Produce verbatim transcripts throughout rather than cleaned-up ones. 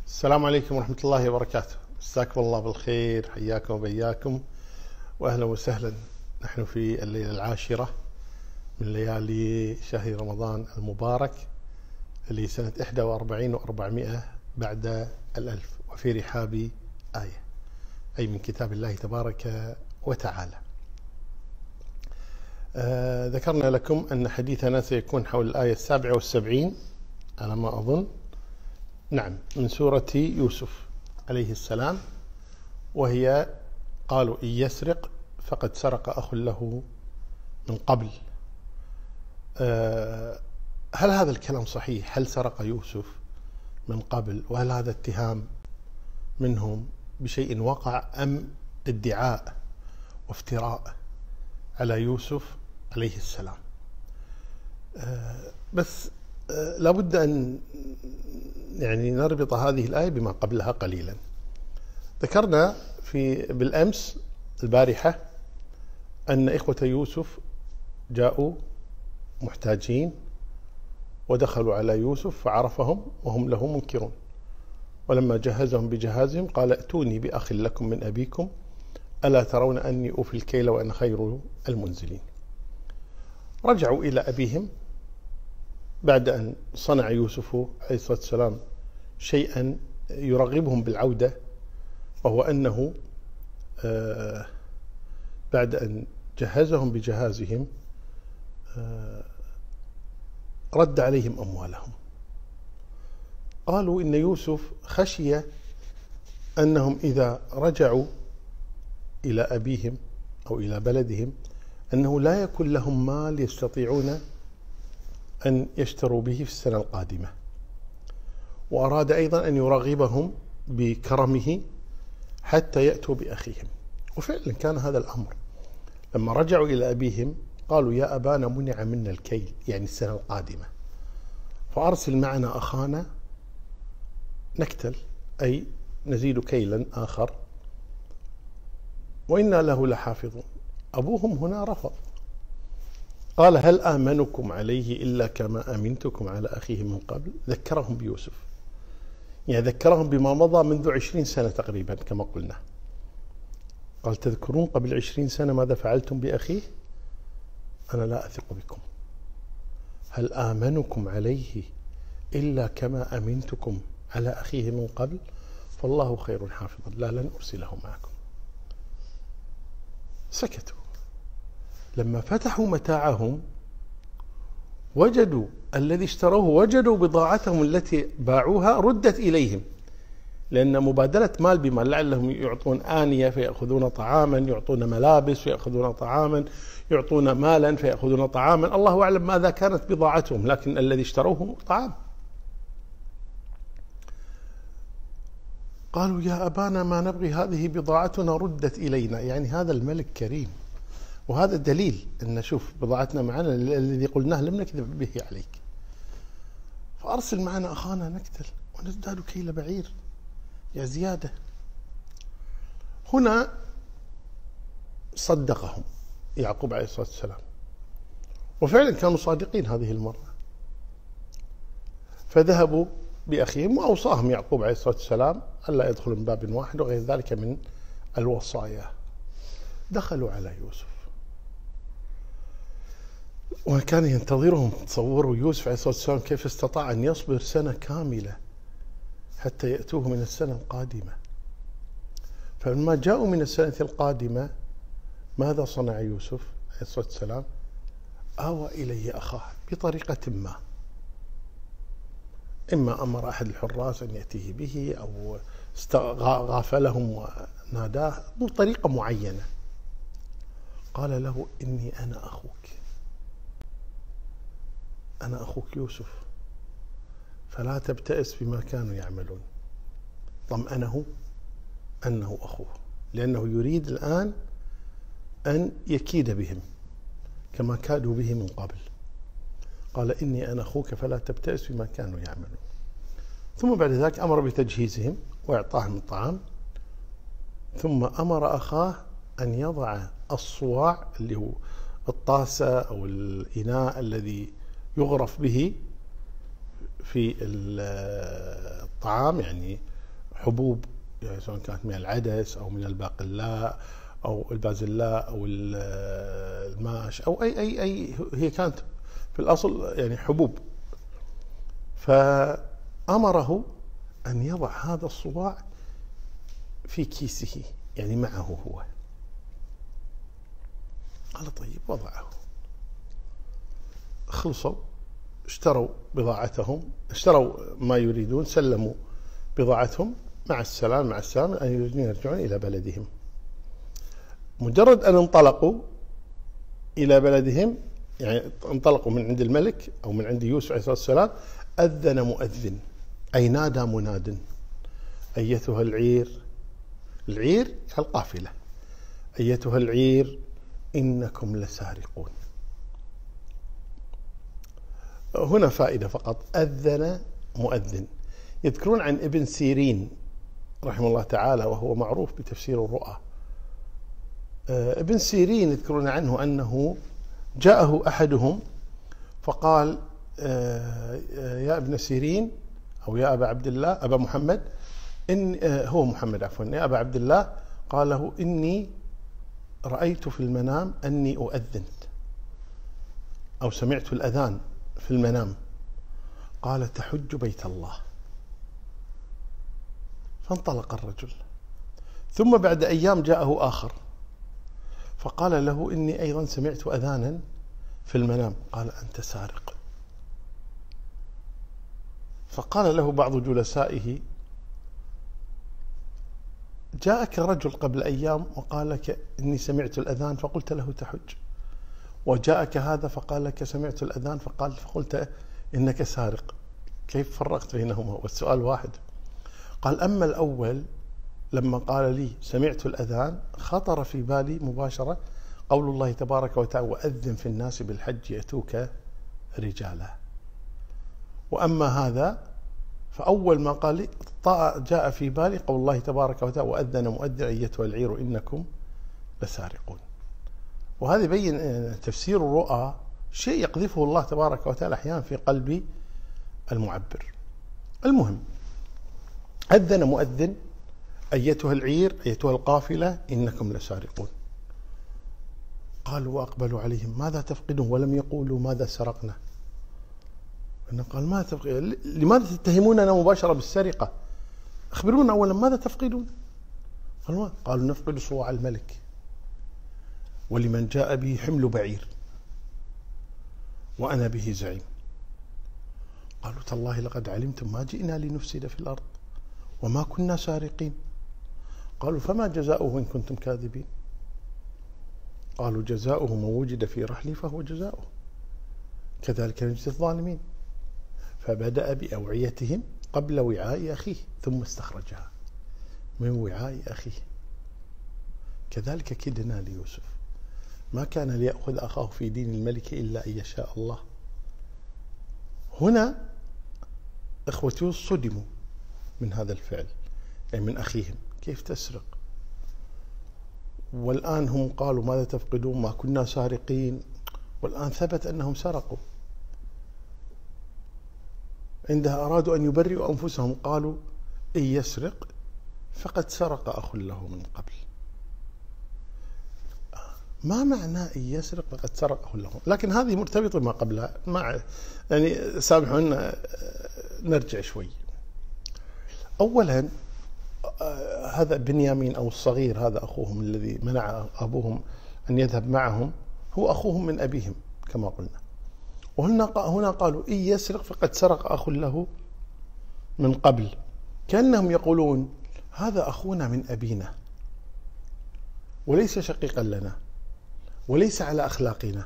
السلام عليكم ورحمة الله وبركاته. مساكم الله بالخير، حياكم وبياكم وأهلا وسهلا. نحن في الليلة العاشرة من ليالي شهر رمضان المبارك اللي سنة إحدى وأربعين وأربعمائة بعد الألف، وفي رحاب آية أي من كتاب الله تبارك وتعالى. آه ذكرنا لكم أن حديثنا سيكون حول الآية السابعة والسبعين على ما أظن، نعم، من سورة يوسف عليه السلام، وهي قالوا إن يسرق فقد سرق أخ له من قبل. أه هل هذا الكلام صحيح؟ هل سرق يوسف من قبل؟ وهل هذا اتهام منهم بشيء وقع أم ادعاء وافتراء على يوسف عليه السلام؟ أه بس أه لابد أن يعني نربط هذه الآية بما قبلها قليلا. ذكرنا في بالأمس البارحة أن إخوة يوسف جاءوا محتاجين ودخلوا على يوسف فعرفهم وهم له منكرون، ولما جهزهم بجهازهم قال ائتوني بأخ لكم من أبيكم ألا ترون أني أوفي الكيل وأنا خير المنزلين. رجعوا إلى أبيهم بعد أن صنع يوسف عليه الصلاة والسلام شيئا يرغبهم بالعودة، وهو أنه بعد أن جهزهم بجهازهم رد عليهم أموالهم. قالوا إن يوسف خشي أنهم إذا رجعوا إلى أبيهم أو إلى بلدهم أنه لا يكون لهم مال يستطيعون أن يشتروا به في السنة القادمة، وأراد أيضا أن يرغبهم بكرمه حتى يأتوا بأخيهم. وفعلا كان هذا الأمر. لما رجعوا إلى أبيهم قالوا يا أبانا منع منا الكيل، يعني السنة القادمة، فأرسل معنا أخانا نكتل، أي نزيد كيلا آخر وإنا له لحافظون. أبوهم هنا رفض، قال هل آمنكم عليه إلا كما أمنتكم على أخيه من قبل. ذكرهم بيوسف، يعني ذكرهم بما مضى منذ عشرين سنة تقريبا كما قلنا. قال تذكرون قبل عشرين سنة ماذا فعلتم بأخيه؟ أنا لا أثق بكم. هل آمنكم عليه إلا كما أمنتكم على أخيه من قبل فالله خير حافظا لا لن أرسله معكم. سكتوا. لما فتحوا متاعهم وجدوا الذي اشتروه، وجدوا بضاعتهم التي باعوها ردت إليهم، لأن مبادلة مال بمال، لعلهم يعطون آنية فيأخذون طعاما، يعطون ملابس فيأخذون طعاما، يعطون مالا فيأخذون طعاما، الله أعلم ماذا كانت بضاعتهم، لكن الذي اشتروه طعام. قالوا يا أبانا ما نبغي هذه بضاعتنا ردت إلينا، يعني هذا الملك كريم، وهذا دليل أن شوف بضاعتنا معنا الذي قلناه لم نكذب به عليك، فأرسل معنا أخانا نكتل ونزداد كيل بعير يا زيادة. هنا صدقهم يعقوب عليه الصلاة والسلام، وفعلا كانوا صادقين هذه المرة، فذهبوا بأخيهم وأوصاهم يعقوب عليه الصلاة والسلام ألا يدخلوا من باب واحد وغير ذلك من الوصايا. دخلوا على يوسف وكان ينتظرهم. تصوروا يوسف عليه الصلاة والسلام كيف استطاع أن يصبر سنة كاملة حتى يأتوه من السنة القادمة. فلما جاءوا من السنة القادمة ماذا صنع يوسف عليه الصلاة والسلام؟ آوى إليه أخاه بطريقة ما، إما أمر أحد الحراس أن يأتيه به أو غافلهم وناداه بطريقة معينة. قال له إني أنا أخوك، أنا أخوك يوسف، فلا تبتئس بما كانوا يعملون. طمأنه أنه أخوه، لأنه يريد الآن أن يكيد بهم كما كادوا به من قبل. قال إني أنا أخوك فلا تبتئس بما كانوا يعملون. ثم بعد ذلك أمر بتجهيزهم وإعطاهم الطعام، ثم أمر أخاه أن يضع الصواع اللي هو الطاسة أو الإناء الذي يغرف به في الطعام، يعني حبوب، يعني سواء كانت من العدس أو من الباقلاء أو البازلاء أو الماش أو أي أي أي هي كانت في الأصل يعني حبوب. فأمره أن يضع هذا الصواع في كيسه، يعني معه هو. قال طيب، وضعه. خلصوا، اشتروا بضاعتهم، اشتروا ما يريدون، سلموا بضاعتهم، مع السلام مع السلام، أن يريدون يرجعون إلى بلدهم. مجرد أن انطلقوا إلى بلدهم، يعني انطلقوا من عند الملك أو من عند يوسف عليه الصلاة والسلام، أذن مؤذن، أي نادى مناد: أيتها العير، العير القافلة، أيتها العير إنكم لسارقون. هنا فائدة فقط، أذن مؤذن. يذكرون عن ابن سيرين رحمه الله تعالى، وهو معروف بتفسير الرؤى. ابن سيرين يذكرون عنه أنه جاءه أحدهم فقال: يا ابن سيرين، أو يا أبا عبد الله، أبا محمد، إن هو محمد عفوا، يا أبا عبد الله، قال له: إني رأيت في المنام أني أؤذن، أو سمعت الأذان في المنام. قال: تحج بيت الله. فانطلق الرجل. ثم بعد أيام جاءه آخر فقال له: إني أيضا سمعت أذانا في المنام. قال: أنت سارق. فقال له بعض جلسائه: جاءك رجل قبل أيام وقال لك إني سمعت الأذان فقلت له تحج، وجاءك هذا فقال لك سمعت الأذان فقال فقلت إنك سارق، كيف فرقت بينهما والسؤال واحد؟ قال: أما الأول لما قال لي سمعت الأذان خطر في بالي مباشرة قول الله تبارك وتعالى: وأذن في الناس بالحج يأتوك رجالا. وأما هذا فأول ما قال لي جاء في بالي قول الله تبارك وتعالى: وأذن مؤذن أيتها العير إنكم لسارقون. وهذا يبين تفسير الرؤى شيء يقذفه الله تبارك وتعالى أحيانا في قلب المعبر. المهم، أذن مؤذن أيتها العير أيتها القافلة إنكم لسارقون. قالوا وأقبلوا عليهم: ماذا تفقدون؟ ولم يقولوا ماذا سرقنا. إنه قال: ما تفقدون، لماذا تتهموننا مباشرة بالسرقة؟ أخبرونا أولا ماذا تفقدون؟ قالوا قالوا نفقد صواع الملك ولمن جاء به حمل بعير وأنا به زعيم. قالوا: تالله لقد علمتم ما جئنا لنفسد في الأرض وما كنا سارقين. قالوا: فما جزاؤه إن كنتم كاذبين؟ قالوا: جزاؤه من وجد في رحلي فهو جزاؤه كذلك نجزي الظالمين. فبدأ بأوعيتهم قبل وعاء أخيه ثم استخرجها من وعاء أخيه. كذلك كدنا ليوسف، ما كان ليأخذ أخاه في دين الملك إلا أن يشاء الله. هنا إخوة يوسف صدموا من هذا الفعل، يعني من أخيهم، كيف تسرق؟ والآن هم قالوا ماذا تفقدون؟ ما كنا سارقين، والآن ثبت أنهم سرقوا. عندها أرادوا أن يبرئوا أنفسهم قالوا: إن يسرق فقد سرق أخ له من قبل. ما معنى إن يسرق فقد سرق أخ له؟ لكن هذه مرتبطة بما قبلها، مع يعني سامحونا نرجع شوي. أولا، هذا بنيامين أو الصغير، هذا أخوهم الذي منع أبوهم أن يذهب معهم، هو أخوهم من أبيهم كما قلنا. وهنا هنا قالوا: إن يسرق فقد سرق أخ له من قبل، كأنهم يقولون هذا أخونا من أبينا وليس شقيقا لنا وليس على أخلاقنا،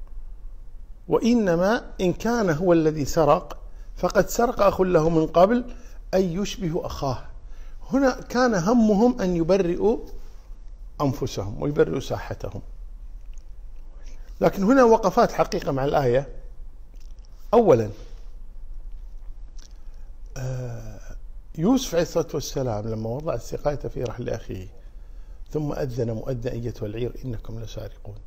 وإنما إن كان هو الذي سرق فقد سرق أخ له من قبل أي يشبه أخاه. هنا كان همهم أن يبرئوا أنفسهم ويبرئوا ساحتهم. لكن هنا وقفات حقيقة مع الآية. أولا، يوسف عليه الصلاة والسلام لما وضع السقاية في رحل أخيه ثم أذن مؤذن أيتها العير إنكم لسارقون،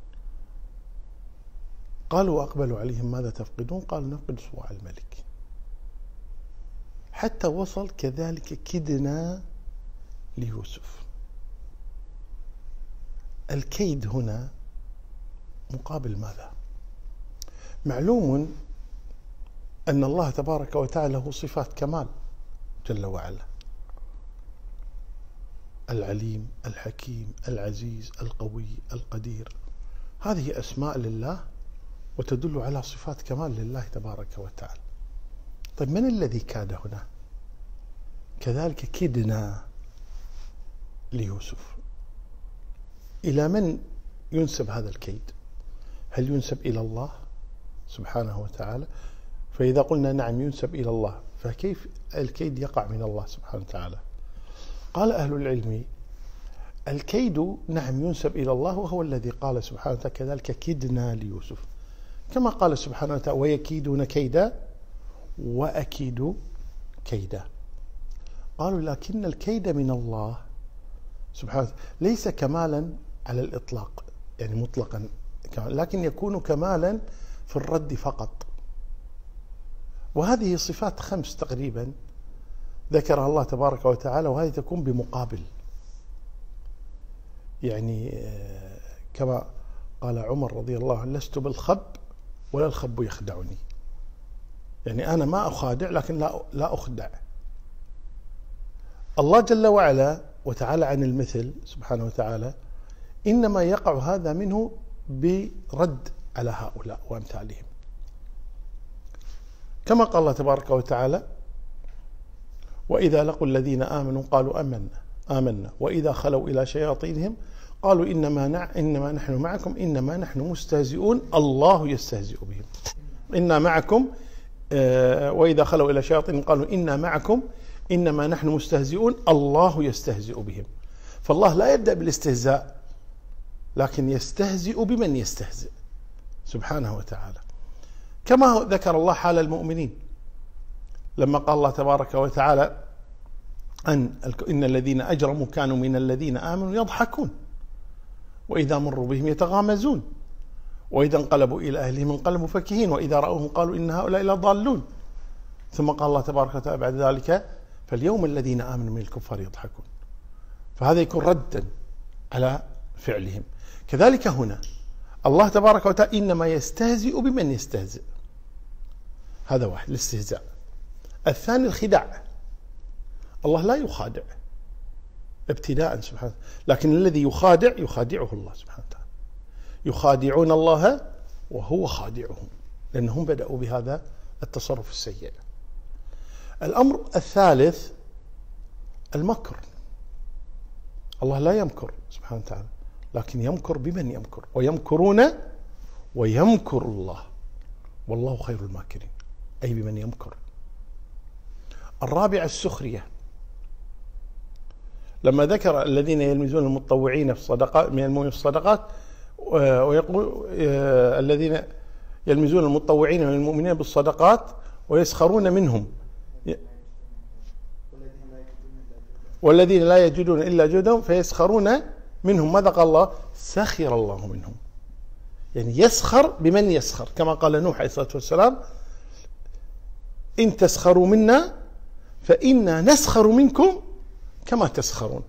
قالوا وأقبلوا عليهم: ماذا تفقدون؟ قالوا نفقد صواع الملك. حتى وصل كذلك كدنا ليوسف. الكيد هنا مقابل ماذا؟ معلوم أن الله تبارك وتعالى له صفات كمال جل وعلا، العليم، الحكيم، العزيز، القوي، القدير، هذه أسماء لله وتدل على صفات كمال لله تبارك وتعالى. طيب من الذي كاد هنا؟ كذلك كدنا ليوسف. إلى من ينسب هذا الكيد؟ هل ينسب إلى الله سبحانه وتعالى؟ فإذا قلنا نعم ينسب إلى الله، فكيف الكيد يقع من الله سبحانه وتعالى؟ قال أهل العلم الكيد نعم ينسب إلى الله، وهو الذي قال سبحانه وتعالى كذلك كدنا ليوسف، كما قال سبحانه وتعالى ويكيدون كيدا وأكيد كيدا. قالوا لكن الكيد من الله سبحانه وتعالى ليس كمالا على الإطلاق، يعني مطلقا، لكن يكون كمالا في الرد فقط. وهذه صفات خمس تقريبا ذكرها الله تبارك وتعالى، وهذه تكون بمقابل، يعني كما قال عمر رضي الله عنه لست بالخب ولا الخب يخدعني، يعني أنا ما أخادع لكن لا لا أخدع. الله جل وعلا وتعالى عن المثل سبحانه وتعالى إنما يقع هذا منه برد على هؤلاء وأمثالهم، كما قال الله تبارك وتعالى وإذا لقوا الذين آمنوا قالوا آمنا آمنا وإذا خلوا إلى شياطينهم قالوا إنما نع إنما نحن معكم إنما نحن مستهزئون الله يستهزئ بهم إنا معكم آه وإذا خلوا إلى شياطينهم قالوا إنا معكم إنما نحن مستهزئون الله يستهزئ بهم. فالله لا يبدأ بالاستهزاء، لكن يستهزئ بمن يستهزئ سبحانه وتعالى، كما ذكر الله حال المؤمنين لما قال الله تبارك وتعالى أن إن الذين أجرموا كانوا من الذين آمنوا يضحكون وإذا مروا بهم يتغامزون وإذا انقلبوا إلى أهلهم انقلبوا فكهين وإذا رأوهم قالوا إن هؤلاء لضالون. ثم قال الله تبارك وتعالى بعد ذلك فاليوم الذين آمنوا من الكفار يضحكون. فهذا يكون ردا على فعلهم. كذلك هنا الله تبارك وتعالى إنما يستهزئ بمن يستهزئ، هذا واحد الاستهزاء. الثاني الخداع، الله لا يخادع ابتداء سبحانه، لكن الذي يخادع يخادعه الله سبحانه وتعالى، يخادعون الله وهو خادعهم لأنهم بدأوا بهذا التصرف السيء. الأمر الثالث المكر، الله لا يمكر سبحانه وتعالى لكن يمكر بمن يمكر، ويمكرون ويمكر الله والله خير الماكرين، أي بمن يمكر. الرابع السخرية، لما ذكر الذين يلمزون المتطوعين في الصدقات من المؤمنين في الصدقات ويقول الذين يلمزون المتطوعين من المؤمنين بالصدقات ويسخرون منهم والذين لا يجدون إلا جهدهم فيسخرون منهم، ماذا قال الله؟ سخر الله منهم، يعني يسخر بمن يسخر، كما قال نوح عليه الصلاة والسلام إن تسخروا منا فإنا نسخر منكم كما تسخرون.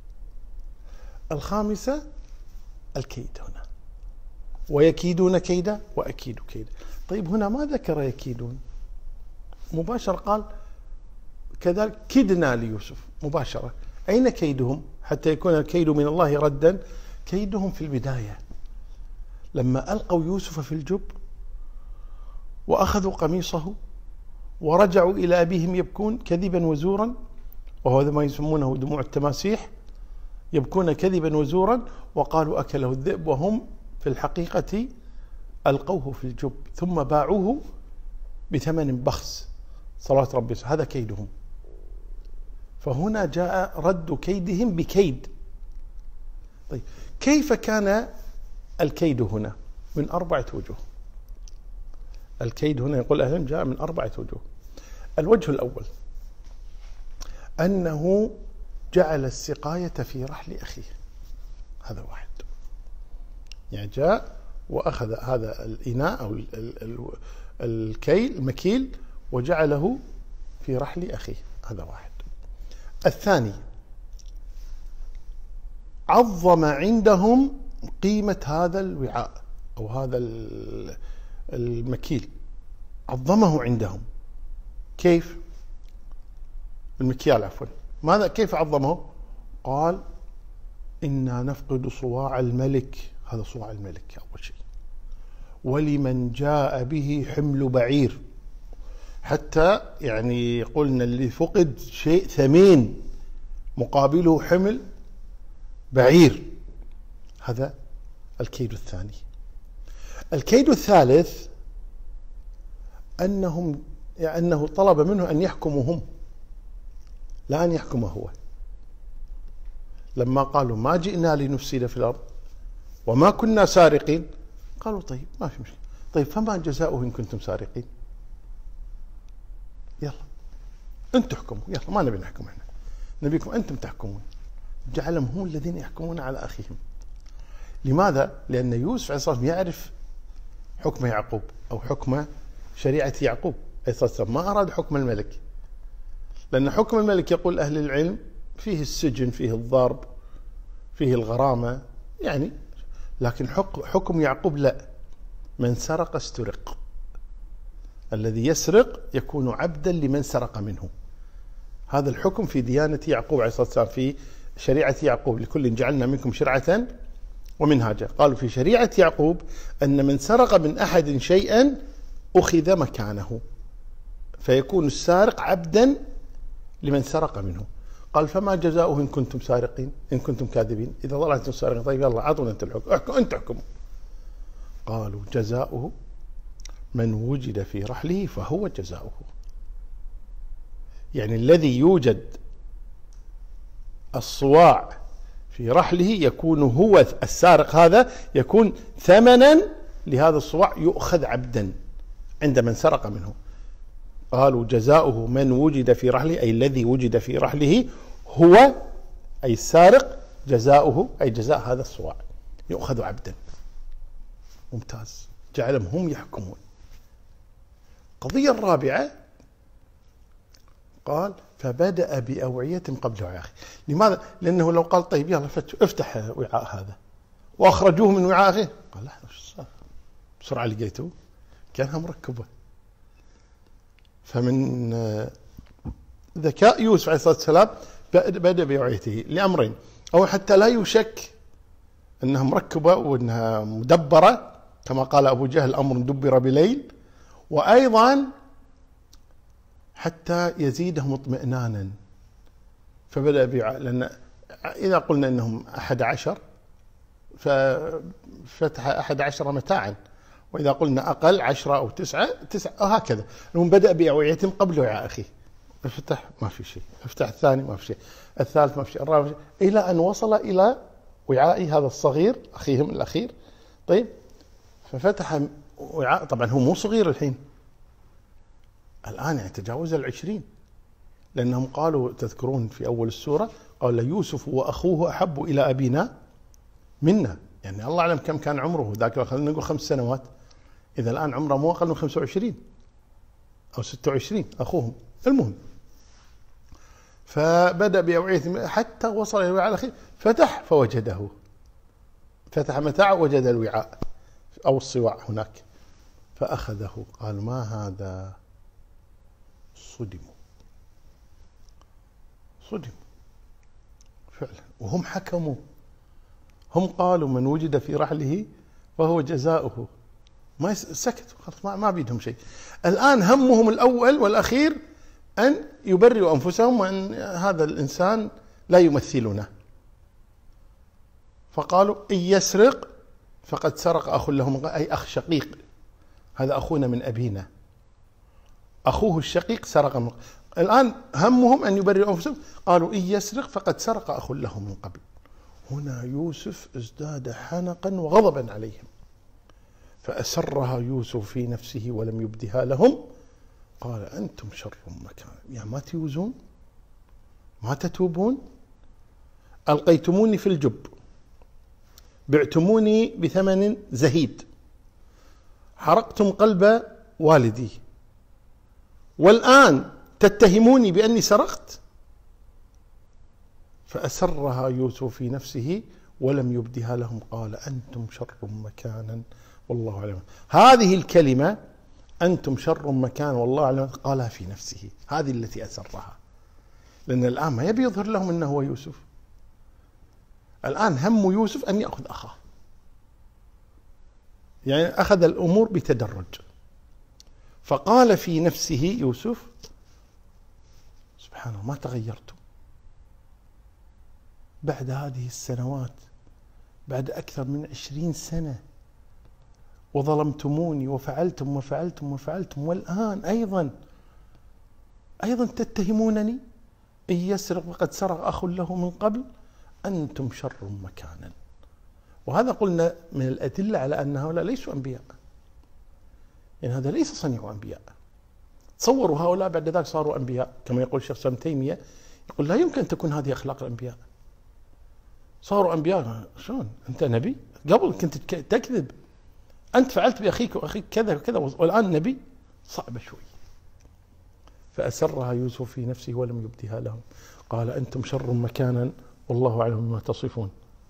الخامسة الكيد هنا، ويكيدون كيدا وأكيد كيدا. طيب هنا ما ذكر يكيدون مباشرة، قال كذلك كدنا ليوسف مباشرة. أين كيدهم حتى يكون الكيد من الله ردا؟ كيدهم في البداية لما ألقوا يوسف في الجب وأخذوا قميصه ورجعوا إلى أبيهم يبكون كذبا وزورا، وهو ما يسمونه دموع التماسيح، يبكون كذبا وزورا، وقالوا أكله الذئب، وهم في الحقيقة ألقوه في الجب ثم باعوه بثمن بخس صلوات ربي. هذا كيدهم. فهنا جاء رد كيدهم بكيد. طيب كيف كان الكيد هنا؟ من أربعة وجوه. الكيد هنا يقول أهل جاء من أربعة وجوه. الوجه الأول أنه جعل السقاية في رحل أخيه، هذا واحد، يعني جاء وأخذ هذا الإناء أو الكيل المكيل وجعله في رحل أخيه، هذا واحد. الثاني عظم عندهم قيمة هذا الوعاء أو هذا المكيل، عظمه عندهم. كيف؟ المكيال عفوا. ماذا كيف عظمه؟ قال إنا نفقد صواع الملك، هذا صواع الملك أول شيء، ولمن جاء به حمل بعير، حتى يعني قلنا اللي فقد شيء ثمين مقابله حمل بعير. هذا الكيد الثاني. الكيد الثالث أنهم يعني أنه طلب منه أن يحكموا هم لا أن يحكم هو. لما قالوا ما جئنا لنفسد في الأرض وما كنا سارقين، قالوا طيب ما في مشكلة، طيب فما جزاؤه إن كنتم سارقين؟ يلا أنتم احكموا، يلا ما نبي نحكم احنا، نبيكم أنتم تحكمون. جعلهم هم الذين يحكمون على أخيهم. لماذا؟ لأن يوسف عليه الصلاة والسلام يعرف حكم يعقوب أو حكم شريعة يعقوب عليه الصلاة والسلام، ما أراد حكم الملك، لأن حكم الملك يقول أهل العلم فيه السجن، فيه الضرب، فيه الغرامة يعني، لكن حكم يعقوب لا، من سرق استرق، الذي يسرق يكون عبدا لمن سرق منه. هذا الحكم في ديانة يعقوب عليه الصلاة والسلام، في شريعة يعقوب، لكل جعلنا منكم شرعة ومنهاجا. قالوا في شريعة يعقوب أن من سرق من أحد شيئا أخذ مكانه، فيكون السارق عبدا لمن سرق منه. قال فما جزاؤه إن كنتم سارقين، إن كنتم كاذبين، إذا ظلتم سارقين، طيب يلا أعطونا أنت الحكم، احكم أنت احكموا. قالوا جزاؤه من وجد في رحله فهو جزاؤه، يعني الذي يوجد الصواع في رحله يكون هو السارق، هذا يكون ثمنا لهذا الصواع، يؤخذ عبدا عند من سرق منه. قالوا جزاؤه من وجد في رحله، أي الذي وجد في رحله هو أي السارق، جزاؤه أي جزاء هذا الصواع يؤخذ عبدا. ممتاز، جعلهم هم يحكمون. القضية الرابعة قال فبدأ بأوعية قبل وعاء. لماذا؟ لأنه لو قال طيب يلا افتح وعاء هذا وأخرجوه من وعاء أخيه، قال لا شو صار بسرعة لقيته كانها مركبة. فمن ذكاء يوسف عليه الصلاة والسلام بدأ بأوعيته لأمرين: أو حتى لا يشك أنها مركبة وأنها مدبرة كما قال أبو جهل أمر دبر بليل، وأيضا حتى يزيدهم اطمئنانا. فبدأ بوعاء، لأن إذا قلنا أنهم أحد عشر ففتح أحد عشر متاعا، وإذا قلنا أقل عشرة أو تسعة تسعة هكذا. المهم بدأ بأوعيتهم قبل وعاء أخيه. افتح ما في شيء، افتح الثاني ما في شيء، الثالث ما في شيء، الرابع شيء، إلى أن وصل إلى وعاء هذا الصغير أخيهم الأخير. طيب ففتح وعاء، طبعا هو مو صغير الحين، الآن يعني تجاوز العشرين، لأنهم قالوا تذكرون في أول السورة قال يوسف وأخوه أحب إلى أبينا منا، يعني الله أعلم كم كان عمره ذاك، خلينا نقول خمس سنوات، إذا الآن عمره مو أقل من خمسة وعشرين أو ستة وعشرين أخوهم. المهم فبدأ بأوعية حتى وصل إلى الوعاء الأخير، فتح فوجده، فتح متاعه وجد الوعاء أو الصواع هناك فأخذه. قال ما هذا؟ صدموا صدموا فعلا، وهم حكموا، هم قالوا من وجد في رحله فهو جزاؤه، ما سكتوا خلاص، ما ما بيدهم شيء. الآن همهم الأول والأخير أن يبرئوا أنفسهم وأن هذا الإنسان لا يمثلنا. فقالوا إن يسرق فقد سرق أخ لهم، أي أخ شقيق، هذا أخونا من أبينا، أخوه الشقيق سرق من. الآن همهم أن يبرئوا أنفسهم، قالوا إن يسرق فقد سرق أخ له من قبل. هنا يوسف ازداد حنقا وغضبا عليهم، فأسرها يوسف في نفسه ولم يبدها لهم، قال أنتم شر مكانا، يعني ما تيوزون، ما تتوبون، ألقيتموني في الجب، بعتموني بثمن زهيد، حرقتم قلب والدي، والآن تتهموني بأني سرقت. فأسرها يوسف في نفسه ولم يبدها لهم قال أنتم شر مكانا والله أعلم. هذه الكلمة أنتم شر مكان والله أعلم قالها في نفسه، هذه التي أسرها، لأن الآن ما يبي يظهر لهم أنه هو يوسف. الآن هم يوسف أن يأخذ أخاه، يعني أخذ الأمور بتدرج. فقال في نفسه يوسف سبحان الله ما تغيرتم بعد هذه السنوات، بعد أكثر من عشرين سنة، وظلمتموني وفعلتم وفعلتم وفعلتم، والآن أيضا أيضا تتهمونني إن يسرق وقد سرق أخ له من قبل، أنتم شر مكانا. وهذا قلنا من الأدلة على أن هؤلاء ليسوا أنبياء، يعني هذا ليس صنيع أنبياء. تصوروا هؤلاء بعد ذلك صاروا أنبياء كما يقول الشيخ ابن تيمية، يقول لا يمكن تكون هذه أخلاق الأنبياء. صاروا أنبياء شلون؟ أنت نبي قبل كنت تكذب، أنت فعلت بأخيك وأخيك كذا وكذا والآن نبي، صعبة شوي. فأسرها يوسف في نفسه ولم يبدها لهم قال أنتم شر مكانا والله أعلم بما تصفون.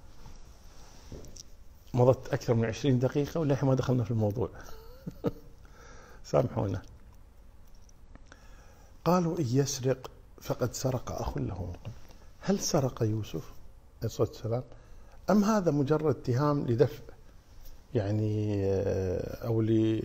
مضت أكثر من عشرين دقيقة ولحين ما دخلنا في الموضوع. سامحونا. قالوا إن يسرق فقد سرق أخ له. هل سرق يوسف عليه الصلاة والسلام أم هذا مجرد اتهام لدفع يعني أو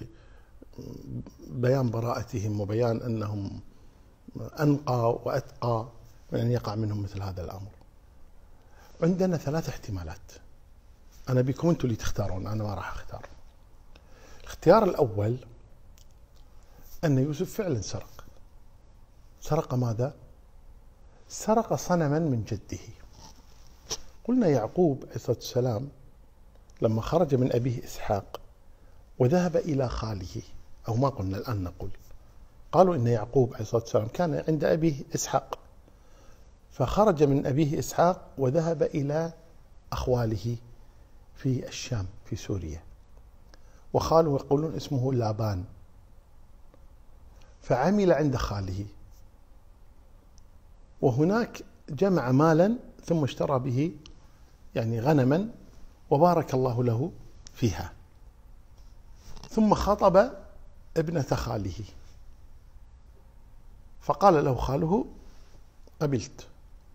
لبيان براءتهم وبيان أنهم أنقى وأتقى من أن يقع منهم مثل هذا الأمر؟ عندنا ثلاث احتمالات، أنا بكم أنتم اللي تختارون، أنا ما راح أختار. الاختيار الأول أن يوسف فعلا سرق. سرق ماذا؟ سرق صنما من جده. قلنا يعقوب عليه الصلاة والسلام لما خرج من أبيه إسحاق وذهب إلى خاله، أو ما قلنا الآن نقول، قالوا إن يعقوب عليه الصلاة والسلام كان عند أبيه إسحاق، فخرج من أبيه إسحاق وذهب إلى أخواله في الشام في سوريا، وخاله يقولون اسمه لابان، فعمل عند خاله، وهناك جمع مالا ثم اشترى به يعني غنما وبارك الله له فيها، ثم خطب ابنة خاله، فقال له خاله قبلت،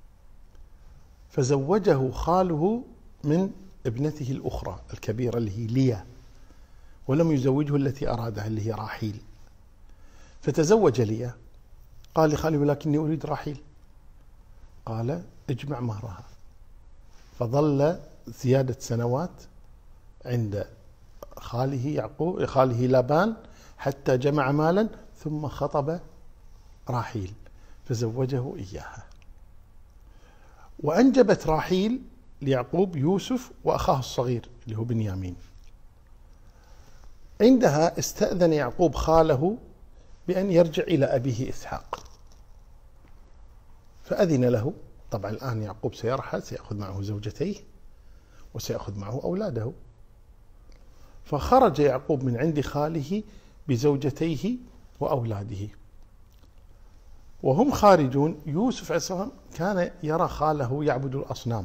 فزوجه خاله من ابنته الأخرى الكبيرة اللي هي ليا، ولم يزوجه التي أرادها اللي هي راحيل، فتزوج ليا. قال لخاله ولكني أريد راحيل، قال اجمع مهرها، فظل زيادة سنوات عند خاله يعقوب خاله لابان حتى جمع مالا ثم خطب راحيل فزوجه إياها، وأنجبت راحيل ليعقوب يوسف وأخاه الصغير اللي هو بنيامين. عندها استأذن يعقوب خاله بأن يرجع إلى أبيه إسحاق، فأذن له. طبعا الآن يعقوب سيرحل، سيأخذ معه زوجتيه وسيأخذ معه أولاده، فخرج يعقوب من عند خاله بزوجتيه وأولاده. وهم خارجون يوسف عليه السلام كان يرى خاله يعبد الأصنام،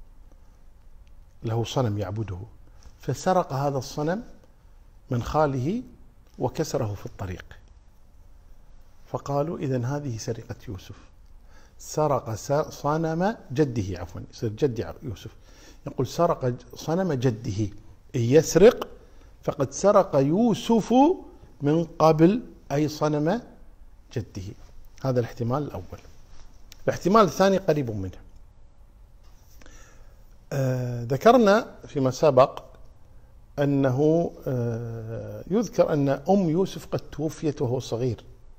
له صنم يعبده، فسرق هذا الصنم من خاله وكسره في الطريق، فقالوا إذن هذه سرقة يوسف، سرق صنم جده، عفوا يصير جد يوسف يقول سرق صنم جده، إن يسرق فقد سرق يوسف من قبل أي صنم جده. هذا الاحتمال الأول. الاحتمال الثاني قريب منه. آه ذكرنا فيما سبق أنه آه يذكر أن أم يوسف قد توفيت وهو صغير،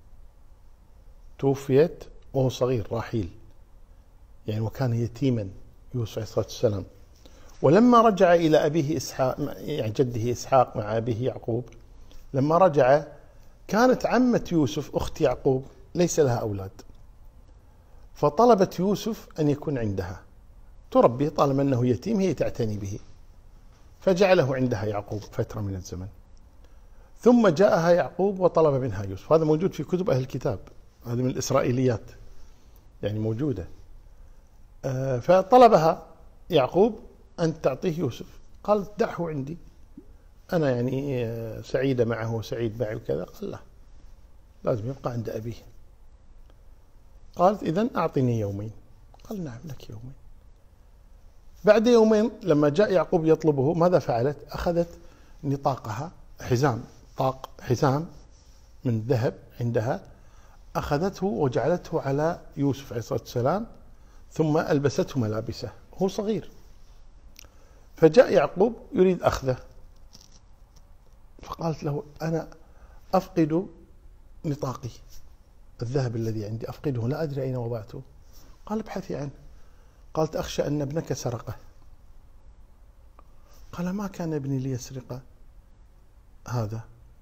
توفيت وهو صغير راحيل، يعني وكان يتيما يوسف عليه الصلاة والسلام. ولما رجع إلى أبيه إسحاق يعني جده إسحاق مع أبيه يعقوب، لما رجع كانت عمة يوسف أخت يعقوب ليس لها أولاد، فطلبت يوسف أن يكون عندها تربيه طالما أنه يتيم، هي تعتني به، فجعله عندها يعقوب فترة من الزمن. ثم جاءها يعقوب وطلب منها يوسف، هذا موجود في كتب أهل الكتاب، هذه من الإسرائيليات يعني موجودة. فطلبها يعقوب أن تعطيه يوسف. قالت دعه عندي، أنا يعني سعيدة معه وسعيد معي وكذا. قال لا، لازم يبقى عند أبيه. قالت إذن أعطني يومين. قال نعم لك يومين. بعد يومين لما جاء يعقوب يطلبه ماذا فعلت؟ أخذت نطاقها، حزام، طاق حزام من ذهب عندها، أخذته وجعلته على يوسف عليه الصلاة والسلام، ثم ألبسته ملابسه، هو صغير. فجاء يعقوب يريد أخذه، فقالت له أنا أفقد نطاقي، الذهب الذي عندي أفقده، لا أدري أين وضعته. قال ابحثي عنه. قالت أخشى أن ابنك سرقه. قال ما كان ابني ليسرق هذا.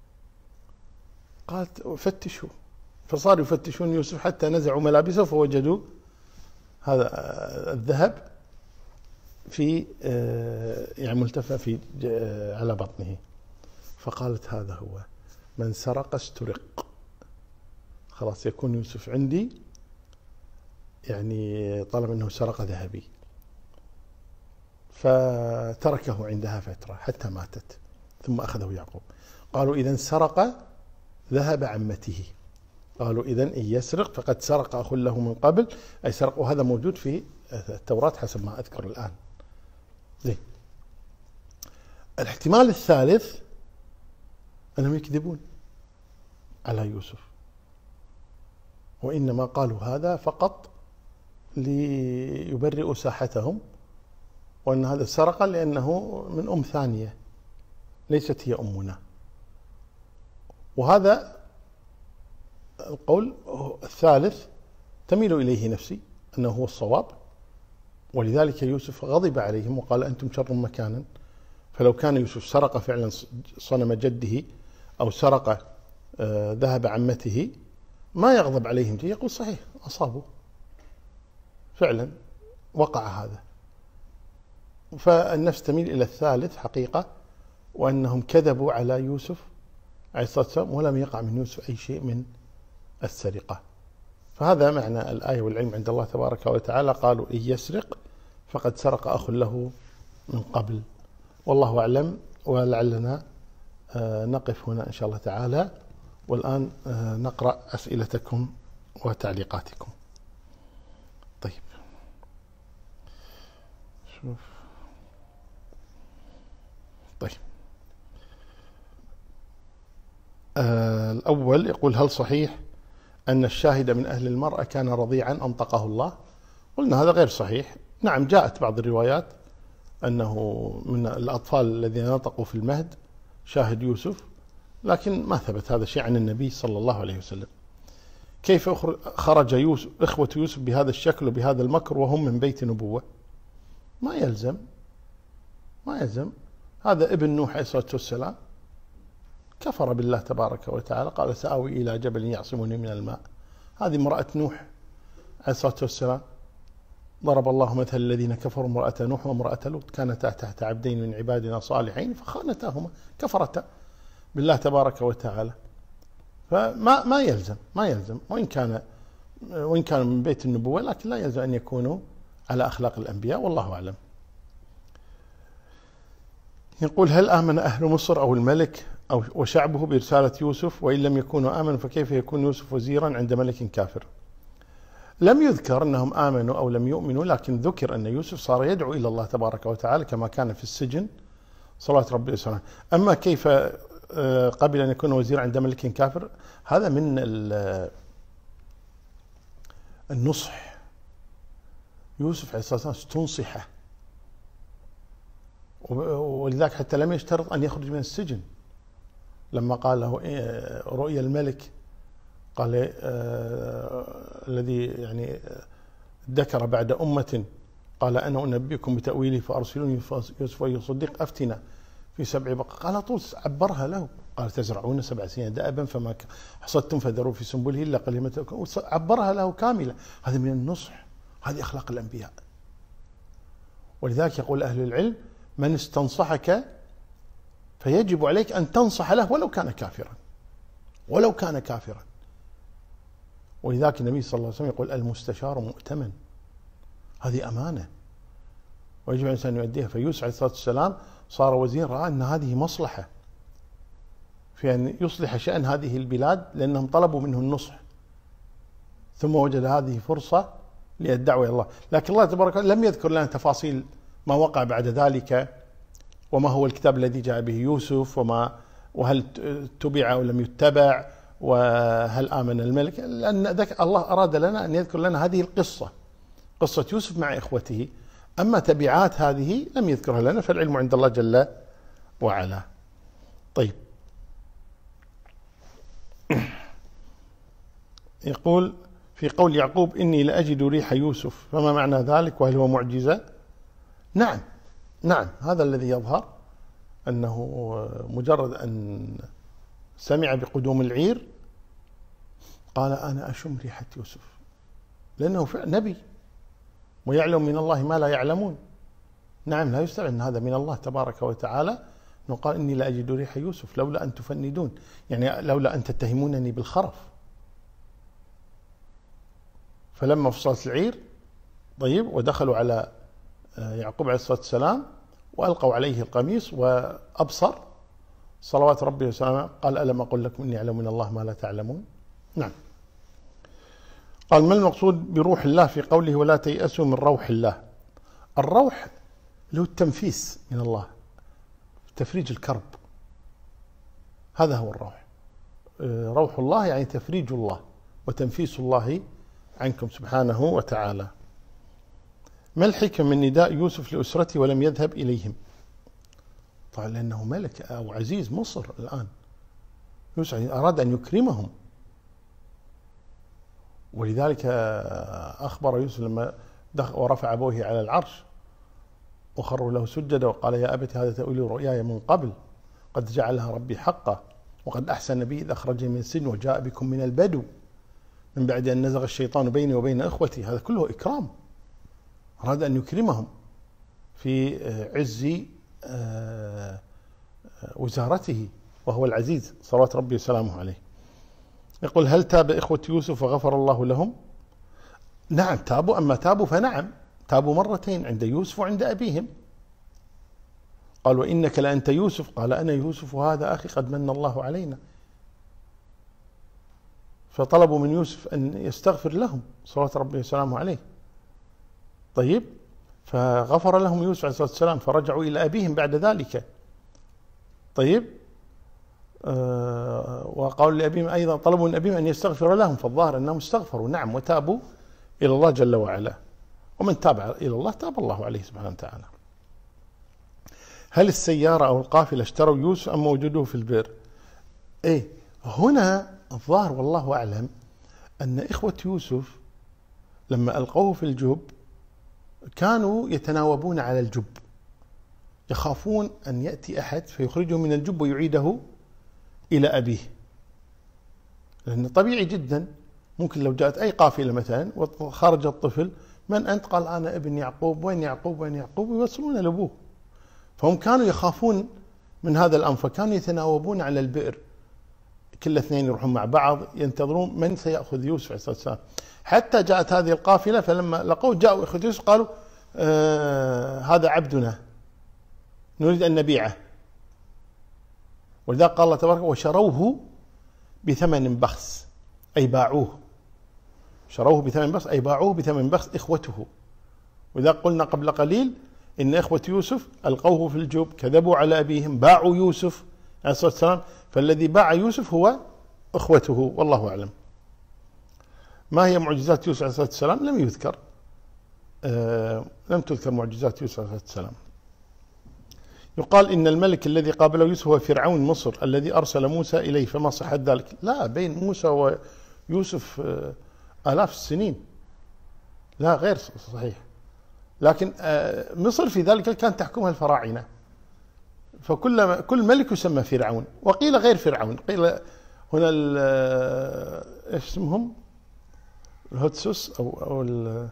قالت فتشوا، فصاروا يفتشون يوسف حتى نزعوا ملابسه فوجدوا هذا الذهب في يعني ملتفى في على بطنه. فقالت هذا هو من سرق استرق، خلاص يكون يوسف عندي، يعني طالما أنه سرق ذهبي. فتركه عندها فترة حتى ماتت، ثم أخذه يعقوب. قالوا إذن سرق ذهب عمته. قالوا إذن إن يسرق فقد سرق أخ له من قبل، أي سرق، وهذا موجود في التوراة حسب ما أذكر الآن. زين. الاحتمال الثالث أنهم يكذبون على يوسف، وإنما قالوا هذا فقط ليبرئوا ساحتهم، وأن هذا سرق لأنه من أم ثانية ليست هي أمنا. وهذا القول الثالث تميل إليه نفسي أنه هو الصواب، ولذلك يوسف غضب عليهم وقال أنتم شر مكانا. فلو كان يوسف سرق فعلا صنم جده أو سرق ذهب عمته ما يغضب عليهم، يقول صحيح أصابوا فعلا وقع هذا. فالنفس تميل إلى الثالث حقيقة، وأنهم كذبوا على يوسف عليه الصلاة والسلام ولم يقع من يوسف أي شيء من السرقة. فهذا معنى الآية، والعلم عند الله تبارك وتعالى. قالوا إن يسرق فقد سرق أخ له من قبل. والله أعلم، ولعلنا نقف هنا إن شاء الله تعالى، والآن نقرأ أسئلتكم وتعليقاتكم. طيب شوف. طيب آه الأول يقول هل صحيح أن الشاهد من أهل المرأة كان رضيعا أنطقه الله؟ قلنا هذا غير صحيح. نعم جاءت بعض الروايات أنه من الأطفال الذين نطقوا في المهد شاهد يوسف، لكن ما ثبت هذا الشيء عن النبي صلى الله عليه وسلم. كيف خرج يوسف إخوة يوسف بهذا الشكل وبهذا المكر وهم من بيت نبوة؟ ما يلزم ما يلزم هذا ابن نوح عليه الصلاة والسلام كفر بالله تبارك وتعالى، قال سآوي إلى جبل يعصمني من الماء. هذه امرأة نوح عليه الصلاة والسلام. ضرب الله مثل الذين كفروا امرأة نوح وامرأة لوط كانتا تحت عبدين من عبادنا صالحين فخانتاهما، كفرتا بالله تبارك وتعالى. فما ما يلزم ما يلزم وإن كان وإن كان من بيت النبوة، لكن لا يلزم أن يكونوا على أخلاق الأنبياء، والله أعلم. يقول هل آمن أهل مصر أو الملك أو وشعبه برسالة يوسف؟ وإن لم يكونوا آمنوا فكيف يكون يوسف وزيرا عند ملك كافر؟ لم يذكر أنهم آمنوا أو لم يؤمنوا، لكن ذكر أن يوسف صار يدعو إلى الله تبارك وتعالى كما كان في السجن صلاة ربي وسلامه. أما كيف قبل أن يكون وزيرا عند ملك كافر، هذا من النصح. يوسف عليه الصلاة والسلام استنصحه، ولذلك حتى لم يشترط أن يخرج من السجن. لما قال له رؤيا الملك قال آه الذي يعني ذكر بعد أمة قال أنا أنبئكم بتأويله فأرسلوني يوسف ويصدق أفتنا في سبع بقر. قال طول عبرها له، قال تزرعون سبع سنين دأبا فما حصدتم فذروا في سنبله إلا قليلا، عبرها له كاملة. هذا من النصح، هذه أخلاق الأنبياء. ولذلك يقول أهل العلم من استنصحك فيجب عليك أن تنصح له ولو كان كافرا ولو كان كافرا. ولذلك النبي صلى الله عليه وسلم يقول المستشار مؤتمن، هذه أمانة. ويجب على الإنسان أن يؤديها. فيوسف عليه الصلاة والسلام صار وزير، رأى أن هذه مصلحة في أن يصلح شأن هذه البلاد، لأنهم طلبوا منه النصح، ثم وجد هذه فرصة للدعوة إلى الله. لكن الله تبارك وتعالى لم يذكر لنا تفاصيل ما وقع بعد ذلك، وما هو الكتاب الذي جاء به يوسف، وما وهل تبع أو لم يتبع، وهل آمن الملك، لأن الله أراد لنا أن يذكر لنا هذه القصة، قصة يوسف مع إخوته. أما تبعات هذه لم يذكرها لنا، فالعلم عند الله جل وعلا. طيب، يقول في قول يعقوب إني لأجد ريح يوسف، فما معنى ذلك وهل هو معجزة؟ نعم نعم، هذا الذي يظهر أنه مجرد أن سمع بقدوم العير قال أنا أشم ريحة يوسف، لأنه نبي ويعلم من الله ما لا يعلمون. نعم، لا يستبعد أن هذا من الله تبارك وتعالى، أنه قال إني لأجد ريح يوسف لولا أن تفندون، يعني لولا أن تتهمونني بالخرف. فلما فصلت العير طيب ودخلوا على يعقوب عليه الصلاة والسلام وألقوا عليه القميص وأبصر صلوات ربي وسلامه، قال ألم أقل لكم إني أعلم من الله ما لا تعلمون. نعم. قال ما المقصود بروح الله في قوله ولا تيأسوا من روح الله؟ الروح له التنفيس من الله، تفريج الكرب، هذا هو الروح. روح الله يعني تفريج الله وتنفيس الله عنكم سبحانه وتعالى. ما الحكمة من نداء يوسف لأسرته ولم يذهب إليهم؟ طبعا لأنه ملك أو عزيز مصر الآن، يوسف أراد أن يكرمهم، ولذلك أخبر يوسف لما ورفع أبويه على العرش وخروا له سجدا وقال يا أبت هذا تأويل رؤياي من قبل قد جعلها ربي حقا وقد أحسن بي إذ أخرجني من السجن وجاء بكم من البدو من بعد أن نزغ الشيطان بيني وبين إخوتي. هذا كله إكرام، أراد أن يكرمهم في عز وزارته وهو العزيز صلوات ربي وسلامه عليه. يقول هل تاب إخوة يوسف وغفر الله لهم؟ نعم تابوا، أما تابوا فنعم، تابوا مرتين عند يوسف وعند أبيهم. قال وإنك لأنت يوسف، قال أنا يوسف وهذا أخي قد من الله علينا. فطلبوا من يوسف أن يستغفر لهم صلوات ربي وسلامه عليه. طيب، فغفر لهم يوسف عليه الصلاة والسلام، فرجعوا إلى أبيهم بعد ذلك. طيب، آه وقالوا لأبيهم أيضا، طلبوا من أبيهم أن يستغفر لهم، فالظاهر أنهم استغفروا نعم وتابوا إلى الله جل وعلا، ومن تاب إلى الله تاب الله عليه سبحانه وتعالى. هل السيارة أو القافلة اشتروا يوسف أم وجدوه في البئر؟ إيه، هنا الظاهر والله أعلم أن إخوة يوسف لما ألقوه في الجب كانوا يتناوبون على الجب، يخافون أن يأتي أحد فيخرجه من الجب ويعيده إلى أبيه، لأن طبيعي جدا ممكن لو جاءت أي قافلة مثلا وخرج الطفل، من أنت؟ قال أنا ابن يعقوب، وين يعقوب وين يعقوب، ويوصلون لأبوه. فهم كانوا يخافون من هذا الأمر، فكانوا يتناوبون على البئر، كل اثنين يروحون مع بعض ينتظرون من سيأخذ يوسف عليه الصلاة والسلام. حتى جاءت هذه القافلة فلما لقوه جاءوا إخوة يوسف قالوا آه هذا عبدنا نريد أن نبيعه، ولذلك قال الله تبارك وشروه بثمن بخس، أي باعوه، شروه بثمن بخس أي باعوه بثمن بخس إخوته. ولذلك قلنا قبل قليل إن إخوة يوسف ألقوه في الجب، كذبوا على أبيهم، باعوا يوسف عليه الصلاة والسلام، فالذي باع يوسف هو أخوته، والله أعلم. ما هي معجزات يوسف عليه الصلاة والسلام؟ لم يذكر، آه لم تذكر معجزات يوسف عليه الصلاة والسلام. يقال إن الملك الذي قابله يوسف هو فرعون مصر الذي أرسل موسى إليه، فما صحة ذلك؟ لا، بين موسى ويوسف آه آلاف السنين، لا غير صحيح. لكن آه مصر في ذلك كانت تحكمها الفراعنة، فكل كل ملك يسمى فرعون، وقيل غير فرعون، قيل هنا ايش اسمهم الهتسوس او او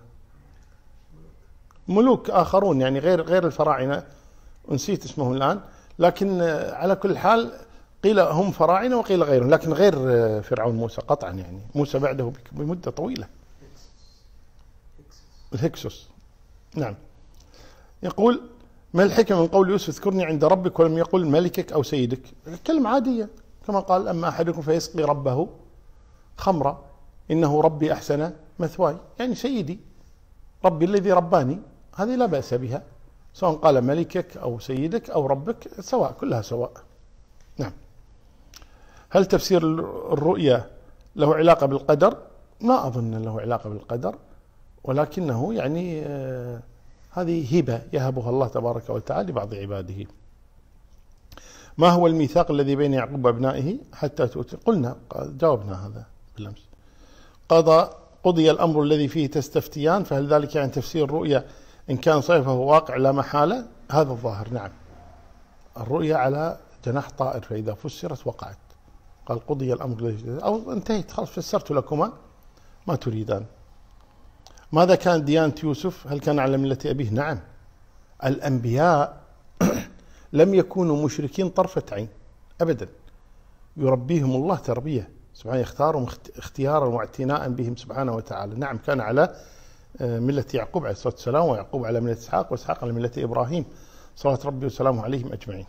ملوك اخرون يعني غير غير الفراعنه، نسيت اسمهم الان، لكن على كل حال قيل هم فراعنه وقيل غيرهم، لكن غير فرعون موسى قطعا، يعني موسى بعده بمده طويله. الهكسوس، نعم. يقول ما الحكمة من قول يوسف اذكرني عند ربك ولم يقل ملكك أو سيدك؟ كلمة عادية كما قال أما أحدكم فيسقي ربه خمرا إنه ربي أحسن مثواي، يعني سيدي ربي الذي رباني، هذه لا بأس بها، سواء قال ملكك أو سيدك أو ربك سواء، كلها سواء. نعم. هل تفسير الرؤيا له علاقة بالقدر؟ ما أظن له علاقة بالقدر، ولكنه يعني آه هذه هبة يهبها الله تبارك وتعالى لبعض عباده. ما هو الميثاق الذي بين يعقوب وابنائه حتى تؤتي؟ قلنا جاوبنا هذا بالأمس. قضى قضي الأمر الذي فيه تستفتيان، فهل ذلك يعني تفسير الرؤيا إن كان صحيح فهو واقع لا محالة؟ هذا الظاهر. نعم، الرؤيا على جناح طائر، فإذا فسرت وقعت. قال قضي الأمر الذي أو انتهيت خلاص، فسرت لكما ما تريدان. ماذا كانت ديانة يوسف؟ هل كان على ملة أبيه؟ نعم، الأنبياء لم يكونوا مشركين طرفة عين أبدا، يربيهم الله تربية سبحانه، يختارهم اختيارا واعتناء بهم سبحانه وتعالى. نعم، كان على ملة يعقوب عليه الصلاة والسلام، ويعقوب على ملة إسحاق، وإسحاق على ملة إبراهيم صلوات ربي وسلامه عليهم أجمعين.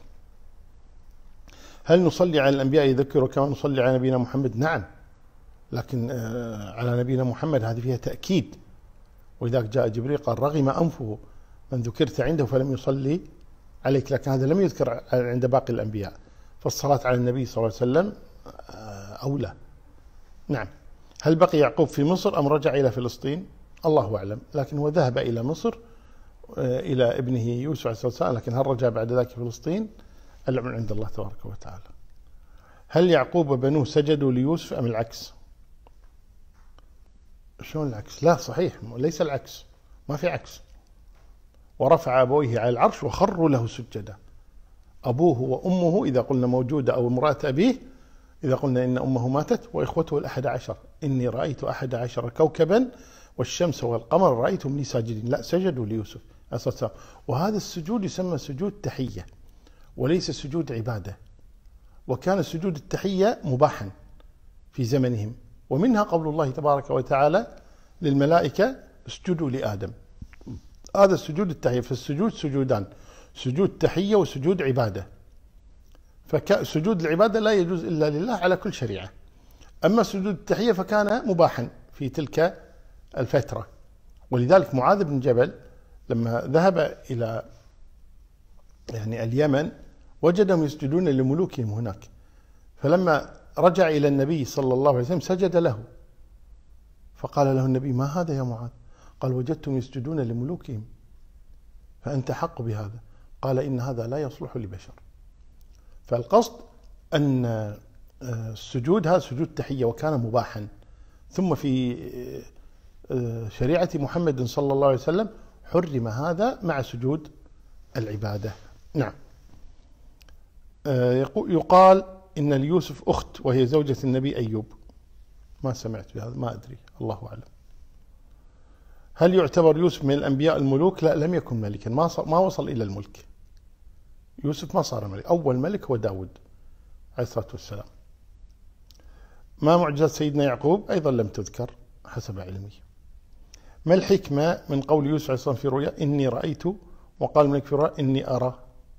هل نصلي على الأنبياء يذكروا كما نصلي على نبينا محمد؟ نعم، لكن على نبينا محمد هذه فيها تأكيد، ولذلك جاء جبريل قال رغم أنفه من ذكرت عنده فلم يصلي عليك، لكن هذا لم يذكر عند باقي الأنبياء، فالصلاة على النبي صلى الله عليه وسلم أولى. نعم. هل بقي يعقوب في مصر أم رجع إلى فلسطين؟ الله أعلم، لكن هو ذهب إلى مصر إلى ابنه يوسف عليه الصلاة والسلام، لكن هل رجع بعد ذلك فلسطين؟ العلم عند الله تبارك وتعالى. هل يعقوب وبنوه سجدوا ليوسف أم العكس؟ شلون العكس؟ لا صحيح، ليس العكس، ما في عكس. ورفع أبويه على العرش وخروا له سجدا. أبوه وأمه إذا قلنا موجودة، أو امرأة أبيه إذا قلنا إن أمه ماتت، وإخوته الأحد عشر، إني رأيت أحد عشر كوكبا والشمس والقمر رأيتهم لي ساجدين. لا، سجدوا ليوسف عليه الصلاة والسلام. وهذا السجود يسمى سجود تحية وليس سجود عبادة، وكان سجود التحية مباحا في زمنهم، ومنها قول الله تبارك وتعالى للملائكة اسجدوا لآدم. هذا السجود التحية. فالسجود سجودان، سجود تحية وسجود عبادة. فسجود العبادة لا يجوز إلا لله على كل شريعة، أما سجود التحية فكان مباحا في تلك الفترة. ولذلك معاذ بن جبل لما ذهب إلى يعني اليمن وجدهم يسجدون لملوكهم هناك، فلما رجع إلى النبي صلى الله عليه وسلم سجد له، فقال له النبي ما هذا يا معاذ؟ قال وجدتم يسجدون لملوكهم فأنت حق بهذا. قال إن هذا لا يصلح لبشر. فالقصد أن السجود هذا سجود تحية وكان مباحا، ثم في شريعة محمد صلى الله عليه وسلم حرم هذا مع سجود العبادة. نعم. يقال إن ليوسف أخت وهي زوجة النبي أيوب، ما سمعت بهذا، ما أدري، الله أعلم. هل يعتبر يوسف من الأنبياء الملوك؟ لا، لم يكن ملكا، ما ما وصل إلى الملك. يوسف ما صار ملك، أول ملك هو داود عليه الصلاة والسلام. ما معجزات سيدنا يعقوب؟ أيضا لم تذكر حسب علمي. ما الحكمة من قول يوسف عليه الصلاة والسلام في رؤيا إني رأيت، وقال الملك في الرؤيا إني أرى؟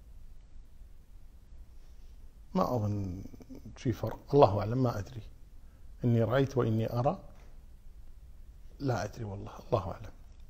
ما أظن في فرق، الله أعلم، ما أدري. إني رأيت وإني أرى لا أدري والله، الله أعلم.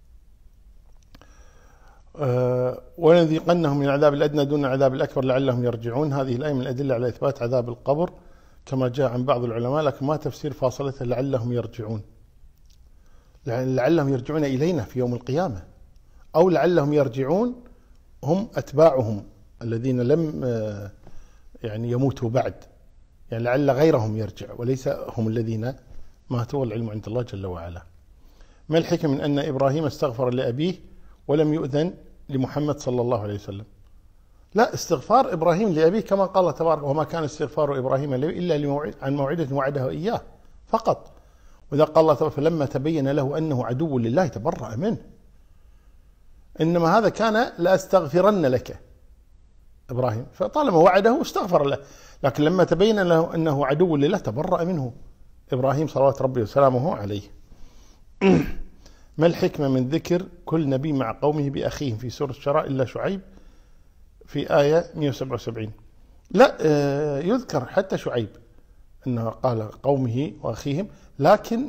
أه ولنذيقنهم من العذاب الأدنى دون العذاب الأكبر لعلهم يرجعون. هذه الآية من الأدلة على إثبات عذاب القبر كما جاء عن بعض العلماء، لكن ما تفسير فاصلته لعلهم يرجعون؟ لعلهم يرجعون إلينا في يوم القيامة، أو لعلهم يرجعون هم أتباعهم الذين لم يعني يموتوا بعد، يعني لعل غيرهم يرجع وليس هم الذين ماتوا، والعلم عند الله جل وعلا. ما الحكم من أن إبراهيم استغفر لأبيه ولم يؤذن لمحمد صلى الله عليه وسلم؟ لا، استغفار إبراهيم لأبيه كما قال الله تبارك وما كان استغفار إبراهيم إلا لموعد عن موعدة وعده إياه فقط. وإذا قال الله تبارك فلما تبين له أنه عدو لله تبرأ منه. إنما هذا كان لأستغفرن لك إبراهيم، فطالما وعده استغفر له، لكن لما تبين له أنه عدو لله تبرأ منه إبراهيم صلوات ربي وسلامه عليه. ما الحكمة من ذكر كل نبي مع قومه بأخيهم في سورة الشعراء إلا شعيب في آية مئة وسبعة وسبعين؟ لا، يذكر حتى شعيب أنه قال قومه وأخيهم، لكن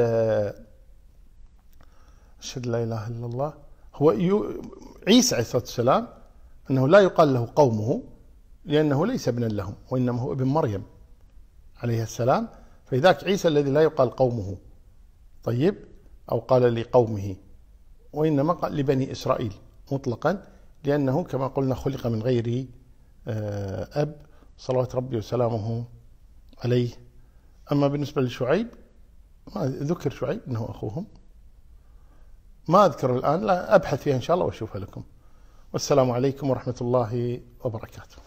أشهد لا إله إلا الله هو عيسى عليه الصلاة والسلام أنه لا يقال له قومه لأنه ليس ابنا لهم، وإنما هو ابن مريم عليه السلام، فذاك عيسى الذي لا يقال قومه. طيب، أو قال لقومه، وإنما قال لبني إسرائيل مطلقا، لأنه كما قلنا خلق من غير أب صلوات ربي وسلامه عليه. أما بالنسبة لشعيب ما ذكر شعيب أنه أخوهم، ما أذكر الآن، لا أبحث فيها إن شاء الله وأشوفها لكم. والسلام عليكم ورحمة الله وبركاته.